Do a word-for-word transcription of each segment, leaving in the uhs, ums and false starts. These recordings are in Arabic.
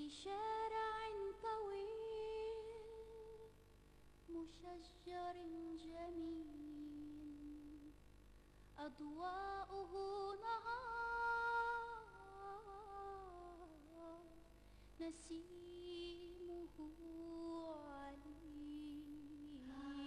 في شارع طويل مشجر جميل أضواؤه نهار نسيمه عليل.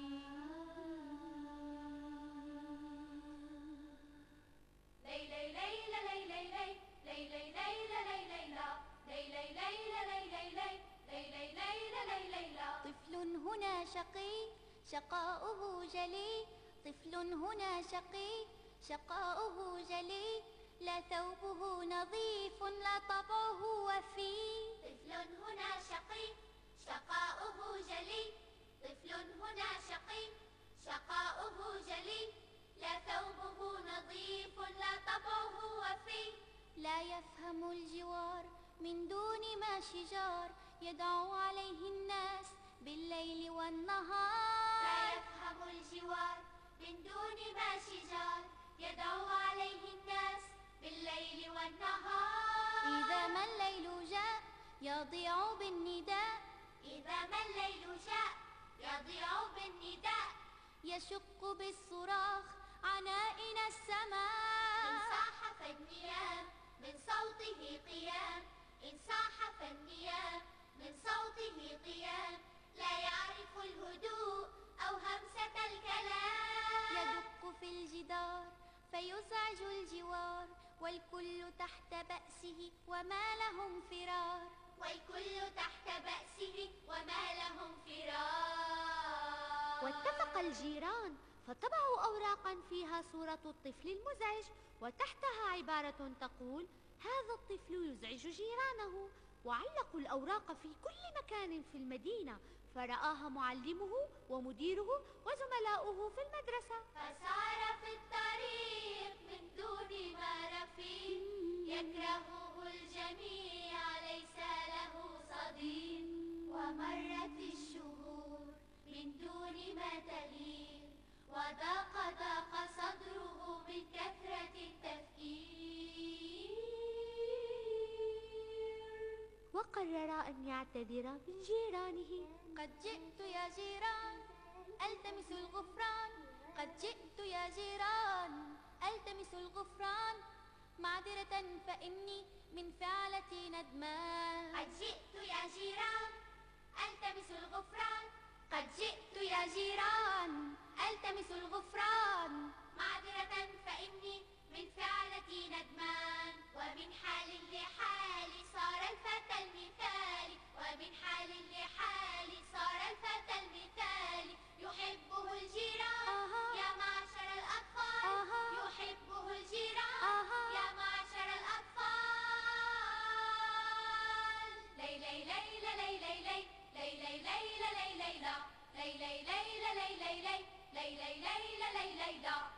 ليلي ليلى ليلي لي ليلي ليلى ليلي لا ليلي ليلى ليلي لي ليلي ليلى ليلي لا. طفل هنا شقي شقاؤه جلي، طفل هنا شقي شقاؤه جلي، لا ثوبه نظيف لا طبعه وفي. طفل هنا شقي شقاؤه جلي، طفل هنا شقي شقاؤه جلي، لا ثوبه نظيف لا طبعه وفي. لا يفهم الجوار من دون ما شجار، يدعو عليه الناس بالليل والنهار. لا يفهم الجوار من دون ما شجار، يدعو عليه الناس بالليل والنهار. إذا ما الليل جاء يضيع بالنداء، إذا ما الليل جاء يضيع بالنداء، يشق بالصراخ عنائن السماء. إن صاح فالنيام من صوته قيام، إن صاح فالنيام من صوته قيام، لا يعرف الهدوء أو همسة الكلام. يدق في الجدار فيزعج الجوار، والكل تحت بأسه وما لهم فرار. والكل تحت بأسه وما لهم فرار. واتفق الجيران فطبعوا أوراقا فيها صورة الطفل المزعج، وتحتها عبارة تقول: هذا الطفل يزعج جيرانه. وعلقوا الأوراق في كل مكان في المدينة، فرآها معلمه ومديره وزملاؤه في المدرسة. فسار في الطريق من دون ما رفيق، يكرهه الجميع ليس له صديق. ومرت الشهور من دون ما تغير، وضاق ضاق صدره من كثرة التفكير. وقرر أن يعتذر من جيرانه. قد جئت يا جيران ألتمس الغفران، قد جئت يا جيران ألتمس الغفران، معذرة فإني من فعلتي ندمان. قد جئت يا جيران ألتمس الغفران، قد جئت يا جيران ألتمس الغفران، معذرة فإني من فعلتي ندمان. ومن حال لحال صار الفتى المثالي، ومن حال لحال صار الفتى المثالي، يحبه الجيران آها. يا معشر الأطفال، آها. يحبه الجيران آها. يا معشر الأطفال. ليلي ليلى ليلي لي ليلي ليلى ليلي لا ليلي ليلى ليلي لي ليلي ليلى ليلي لا.